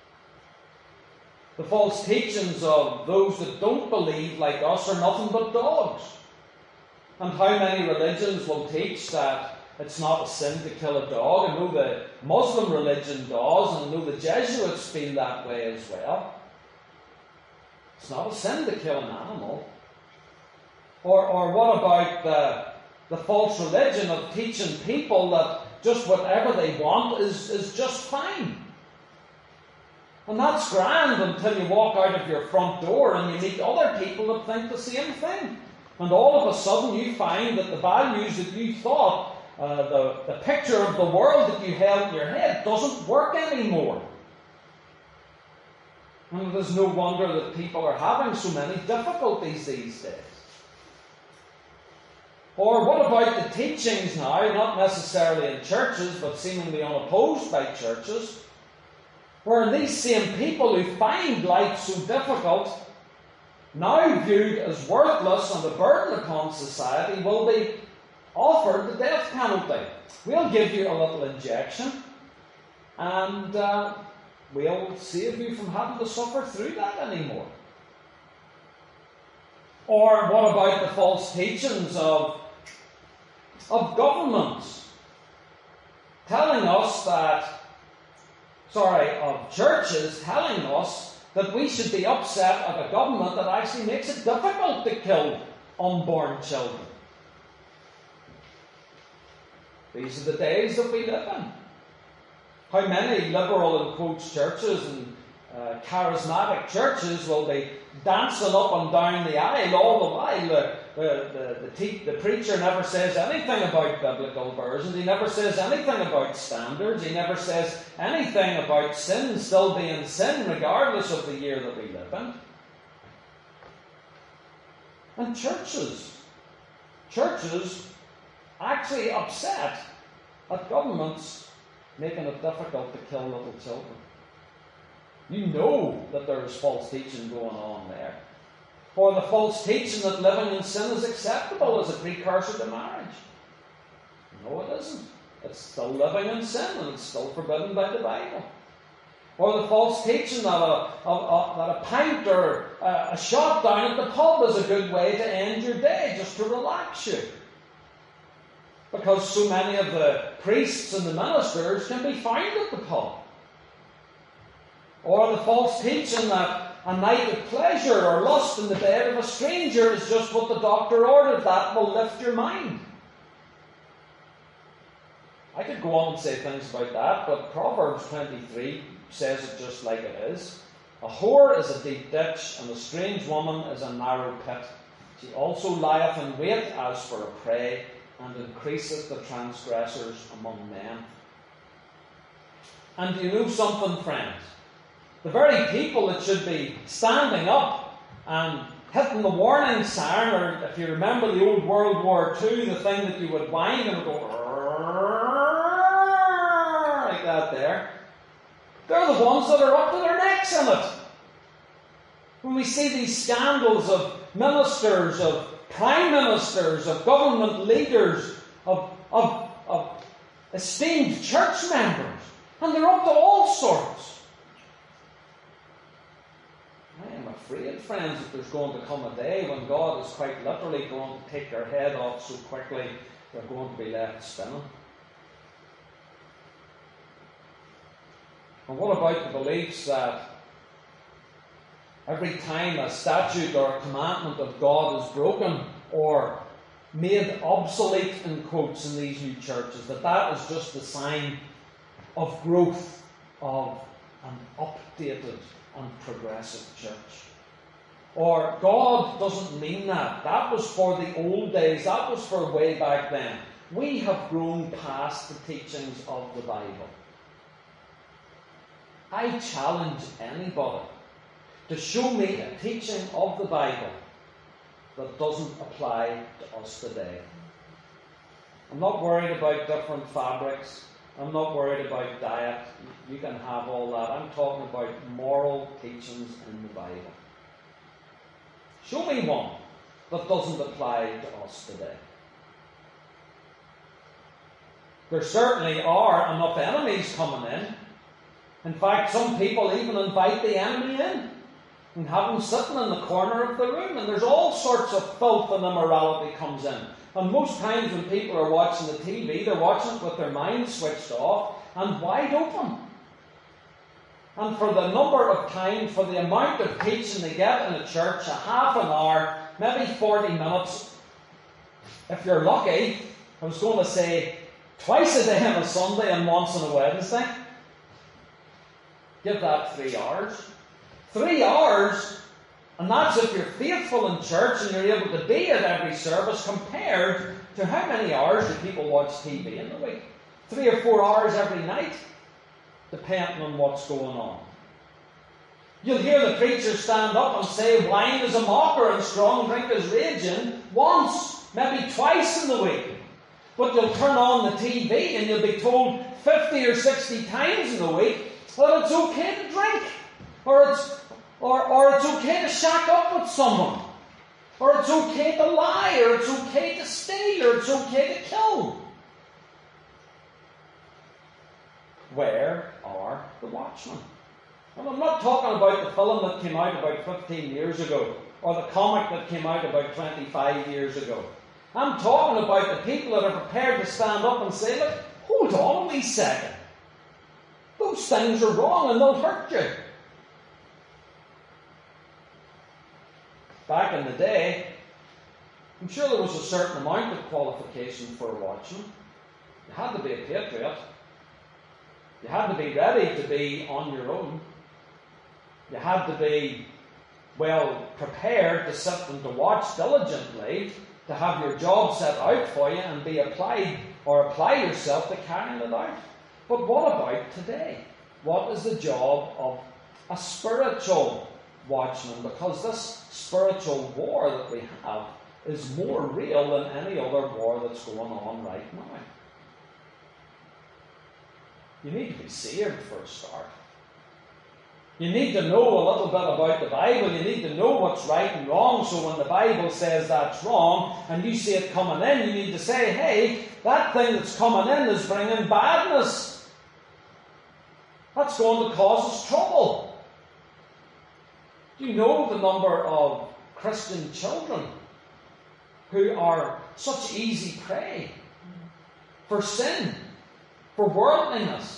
The false teachings of those that don't believe like us are nothing but dogs. And how many religions will teach that it's not a sin to kill a dog? I know the Muslim religion does, and I know the Jesuits feel that way as well. It's not a sin to kill an animal. Or, or what about the, the false religion of teaching people that just whatever they want is, is just fine? And that's grand until you walk out of your front door and you meet other people that think the same thing. And all of a sudden you find that the values that you thought, uh, the, the picture of the world that you held in your head doesn't work anymore. And it is no wonder that people are having so many difficulties these days. Or what about the teachings now, not necessarily in churches, but seemingly unopposed by churches, where these same people who find life so difficult, now viewed as worthless and a burden upon society, will be offered the death penalty. We'll give you a little injection, and uh, we'll save you from having to suffer through that anymore. Or what about the false teachings of, of governments telling us that, sorry, of churches telling us that we should be upset at a government that actually makes it difficult to kill unborn children. These are the days that we live in. How many liberal, in quotes, churches and uh, charismatic churches will be dancing up and down the aisle all the while? The, the, the, the, te- the preacher never says anything about biblical versions. He never says anything about standards. He never says anything about sin still being sin, regardless of the year that we live in. And churches, churches actually upset at governments making it difficult to kill little children. You know that there is false teaching going on there. Or the false teaching that living in sin is acceptable as a precursor to marriage. No, it isn't. It's still living in sin, and it's still forbidden by the Bible. Or the false teaching that a, a, a, that a pint or a, a shot down at the pub is a good way to end your day, just to relax you. Because so many of the priests and the ministers can be found at the pub. Or the false teaching that a night of pleasure or lust in the bed of a stranger is just what the doctor ordered. That will lift your mind. I could go on and say things about that, but Proverbs twenty-three says it just like it is. A whore is a deep ditch, and a strange woman is a narrow pit. She also lieth in wait as for a prey, and increaseth the transgressors among men. And do you know something, friends? The very people that should be standing up and hitting the warning siren, or if you remember the old World War Two, the thing that you would wind and go like that there, they're the ones that are up to their necks in it. When we see these scandals of ministers, of prime ministers, of government leaders, of, of, of esteemed church members, and they're up to all sorts. I am afraid, friends, that there's going to come a day when God is quite literally going to take their head off so quickly they're going to be left spinning. And what about the beliefs that every time a statute or a commandment of God is broken or made obsolete, in quotes, in these new churches, that that is just a sign of growth of an updated and progressive church? Or God doesn't mean that. That was for the old days. That was for way back then. We have grown past the teachings of the Bible. I challenge anybody to show me a teaching of the Bible that doesn't apply to us today. I'm not worried about different fabrics. I'm not worried about diet. You can have all that. I'm talking about moral teachings in the Bible. Show me one that doesn't apply to us today. There certainly are enough enemies coming in. In fact, some people even invite the enemy in and have him sitting in the corner of the room, and there's all sorts of filth and immorality comes in. And most times when people are watching the T V, they're watching it with their minds switched off and wide open. And for the number of times, for the amount of teaching they get in a church, a half an hour, maybe forty minutes, if you're lucky, I was going to say twice a day on a Sunday and once on a Wednesday. Give that three hours. Three hours, and that's if you're faithful in church and you're able to be at every service, compared to how many hours do people watch T V in the week? Three or four hours every night, depending on what's going on. You'll hear the preacher stand up and say wine is a mocker and strong drink is raging once, maybe twice in the week. But you'll turn on the T V and you'll be told fifty or sixty times in the week that it's okay to drink, or it's, or, or it's okay to shack up with someone, or it's okay to lie, or it's okay to steal, or it's okay to kill. Where are the watchmen? And I'm not talking about the film that came out about fifteen years ago, or the comic that came out about twenty-five years ago. I'm talking about the people that are prepared to stand up and say, look, hold on a wee second. Those things are wrong and they'll hurt you. Back in the day, I'm sure there was a certain amount of qualification for a watchman. You had to be a patriot. You had to be ready to be on your own. You had to be well prepared to sit and to watch diligently, to have your job set out for you and be applied or apply yourself to carrying it out. But what about today? What is the job of a spiritual watchman? Because this spiritual war that we have is more real than any other war that's going on right now. You need to be saved for a start. You need to know a little bit about the Bible. You need to know what's right and wrong. So when the Bible says that's wrong, and you see it coming in, you need to say, hey, that thing that's coming in is bringing badness. That's going to cause us trouble. Do you know the number of Christian children who are such easy prey for sin, for worldliness?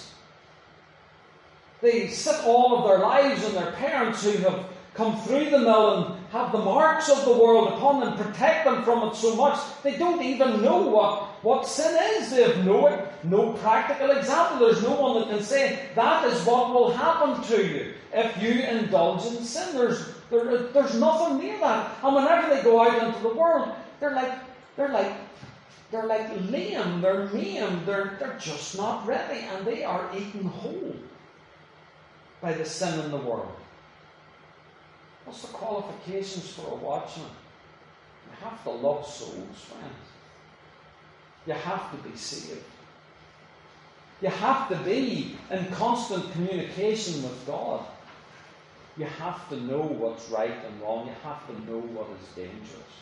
They sit all of their lives, and their parents who have come through the mill and have the marks of the world upon them, protect them from it so much, they don't even know what, what sin is. They have no, no practical example. There's no one that can say, that is what will happen to you if you indulge in sin. There's, there, there's nothing near that. And whenever they go out into the world, they're like, they're like, they're like lame, they're maimed, they're, they're just not ready, and they are eaten whole by the sin in the world. What's the qualifications for a watchman? You have to love souls, friends. You have to be saved. You have to be in constant communication with God. You have to know what's right and wrong. You have to know what is dangerous.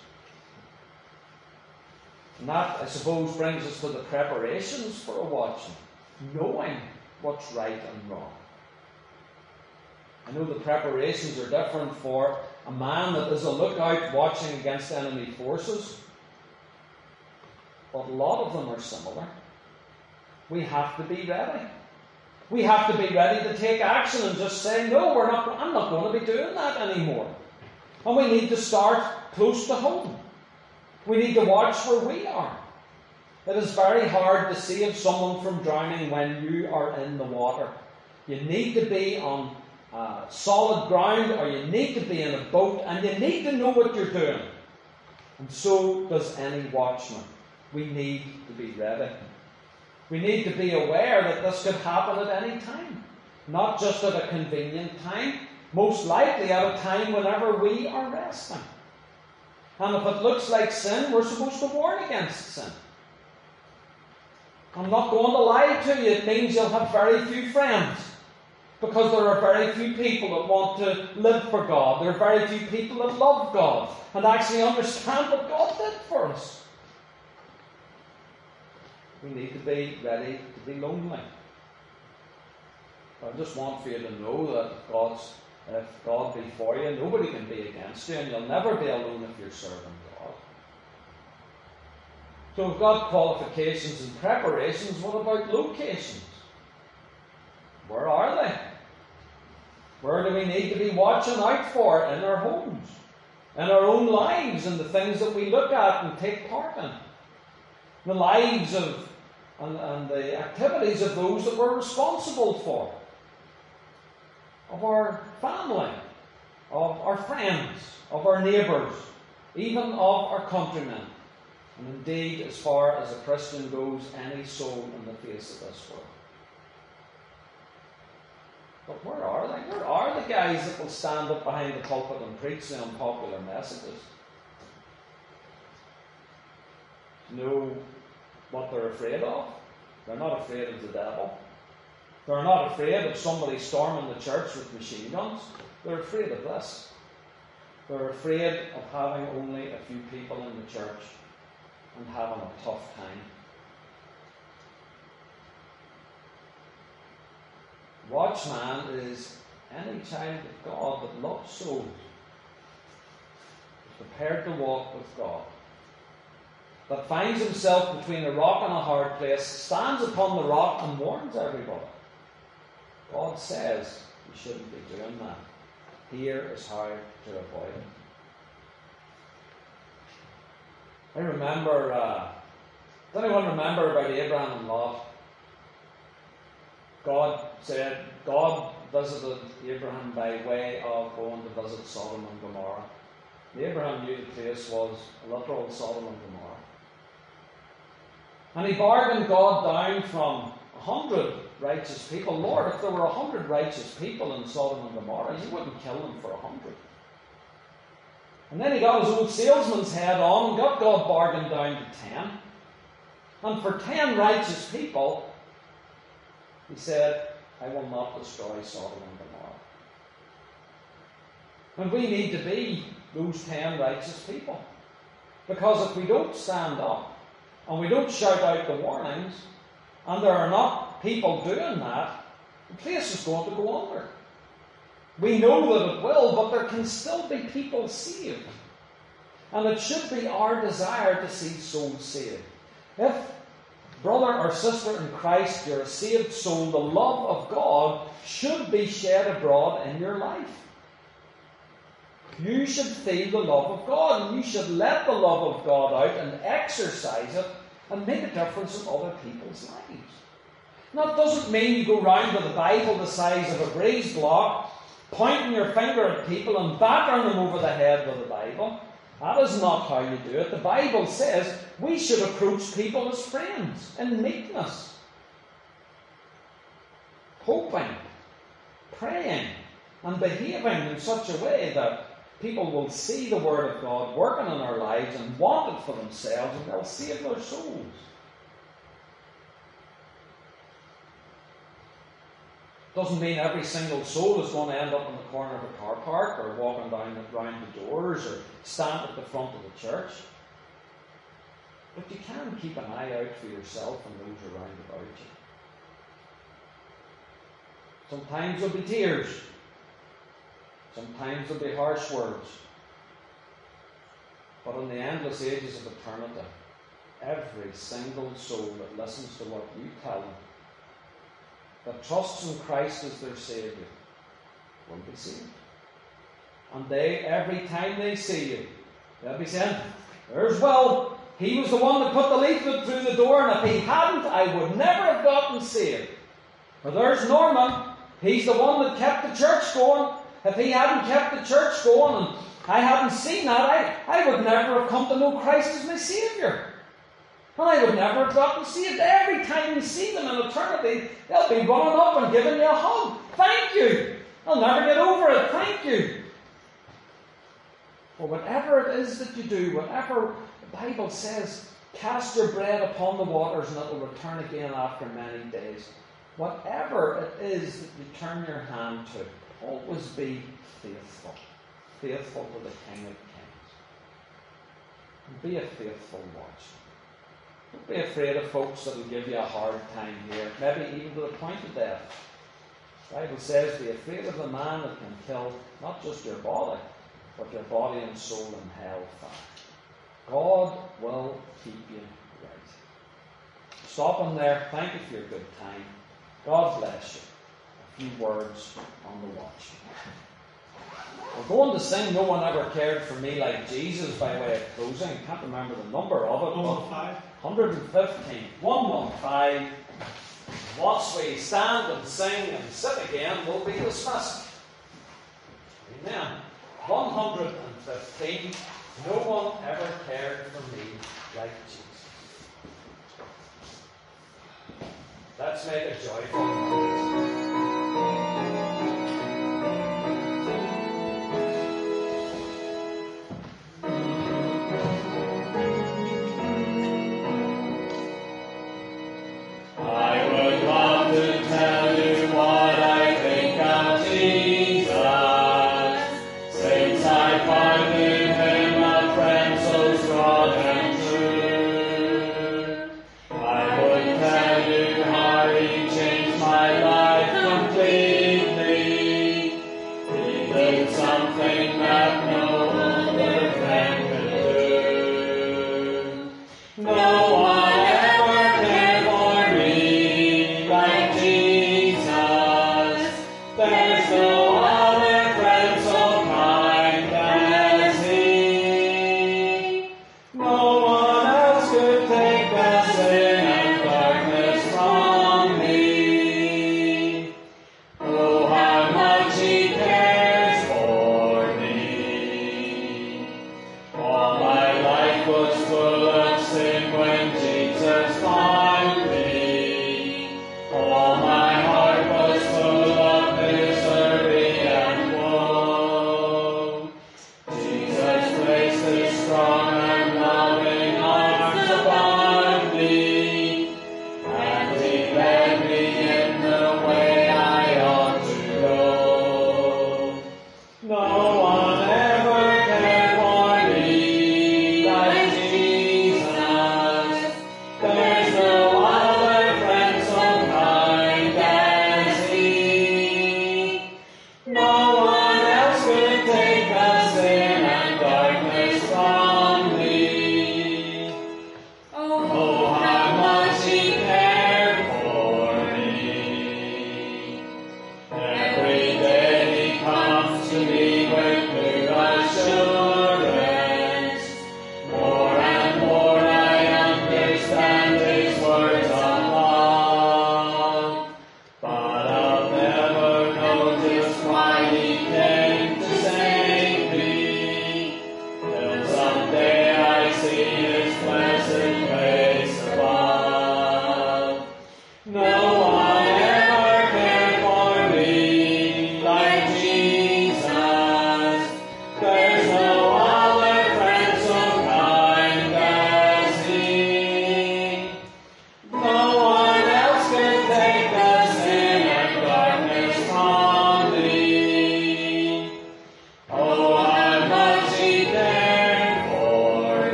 And that, I suppose, brings us to the preparations for a watchman. Knowing what's right and wrong. I know the preparations are different for a man that is a lookout watching against enemy forces, but a lot of them are similar. We have to be ready. We have to be ready to take action and just say, no, we're not, I'm not going to be doing that anymore. And we need to start close to home. We need to watch where we are. It is very hard to save someone from drowning when you are in the water. You need to be on Uh, solid ground, or you need to be in a boat, and you need to know what you're doing. And so does any watchman. We need to be ready. We need to be aware that this could happen at any time. Not just at a convenient time, most likely at a time whenever we are resting. And if it looks like sin, we're supposed to warn against sin. I'm not going to lie to you, it means you'll have very few friends. Because there are very few people that want to live for God. There are very few people that love God and actually understand what God did for us. We need to be ready to be lonely. I just want for you to know that God's, if God be for you, nobody can be against you, and you'll never be alone if you're serving God. So we've got qualifications and preparations. What about locations? Where are they? Where do we need to be watching out for in our homes, in our own lives, and the things that we look at and take part in? The lives of and, and the activities of those that we're responsible for, of our family, of our friends, of our neighbours, even of our countrymen, and indeed, as far as a Christian goes, any soul in the face of this world. But where are they? Where are the guys that will stand up behind the pulpit and preach the unpopular messages? Know what they're afraid of? They're not afraid of the devil. They're not afraid of somebody storming the church with machine guns. They're afraid of this. They're afraid of having only a few people in the church and having a tough time. Watchman is any child of God that loves souls, is prepared to walk with God, that finds himself between a rock and a hard place, stands upon the rock and warns everybody. God says we shouldn't be doing that. Here is how to avoid it. I remember, uh, does anyone remember about Abraham and Lot? God said, God visited Abraham by way of going to visit Sodom and Gomorrah. And Abraham knew the place was a literal Sodom and Gomorrah. And he bargained God down from a hundred righteous people. Lord, if there were a hundred righteous people in Sodom and Gomorrah, you wouldn't kill them for a hundred. And then he got his old salesman's head on and got God bargained down to ten. And for ten righteous people, he said, I will not destroy Sodom and Gomorrah. And we need to be those ten righteous people. Because if we don't stand up, and we don't shout out the warnings, and there are not people doing that, the place is going to go under. We know that it will, but there can still be people saved. And it should be our desire to see souls saved. If, brother or sister in Christ, you're a saved soul, the love of God should be shed abroad in your life. You should feel the love of God, and you should let the love of God out and exercise it and make a difference in other people's lives. Now, it doesn't mean you go round with a Bible the size of a breeze block, pointing your finger at people and battering them over the head with the Bible. That is not how you do it. The Bible says we should approach people as friends in meekness, hoping, praying, and behaving in such a way that people will see the Word of God working in our lives and want it for themselves, and they'll save their souls. Doesn't mean every single soul is going to end up in the corner of a car park or walking down around the doors or stand at the front of the church. But you can keep an eye out for yourself and those around about you. Sometimes there'll be tears. Sometimes there'll be harsh words. But in the endless ages of eternity, every single soul that listens to what you tell them, that trusts in Christ as their Saviour, will be saved. And they, every time they see you, they'll be saying, there's Will. He was the one that put the leaflet through the door, and if he hadn't, I would never have gotten saved. Or there's Norman. He's the one that kept the church going. If he hadn't kept the church going, and I hadn't seen that, I, I would never have come to know Christ as my Saviour. And I would never have gotten saved. Every time you see them in eternity, they'll be running up and giving you a hug. Thank you. I'll never get over it. Thank you. For whatever it is that you do, whatever the Bible says, cast your bread upon the waters and it will return again after many days. Whatever it is that you turn your hand to, always be faithful. Faithful to the King of Kings. And be a faithful watchman. Don't be afraid of folks that will give you a hard time here, maybe even to the point of death. The Bible says, be afraid of the man that can kill not just your body, but your body and soul in hell fire. God will keep you right. Stopping there. Thank you for your good time. God bless you. A few words on the watch. We're going to sing No One Ever Cared for Me Like Jesus by way of closing. I can't remember the number of it. one fifteen. one fifteen. one fifteen. Once we stand and sing and sit again, we'll be dismissed. Amen. one fifteen. No one ever cared for me like Jesus. Let's make a joyful noise. My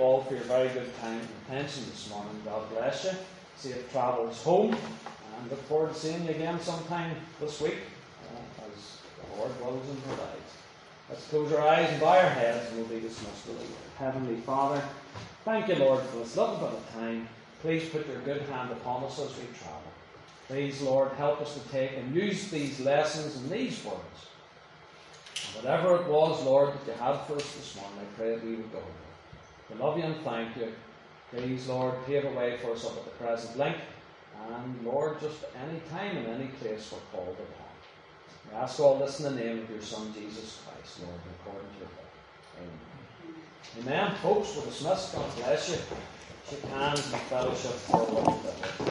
all for your very good time and attention this morning. God bless you. Safe travels home, and look forward to seeing you again sometime this week, uh, as the Lord wills and provides. Let's close our eyes and bow our heads, and we'll be dismissed with the Lord. Heavenly Father, thank you, Lord, for this little bit of time. Please put your good hand upon us as we travel. Please, Lord, help us to take and use these lessons and these words. And whatever it was, Lord, that you had for us this morning, I pray that we would go. We love you and thank you. Please, Lord, pave a way for us up at the present link. And, Lord, just any time and any place we're called upon. We ask all this in the name of your Son, Jesus Christ, Lord, according to your will. Amen. Amen. Folks, we're dismissed. God bless you. Shake hands and fellowship for a little bit.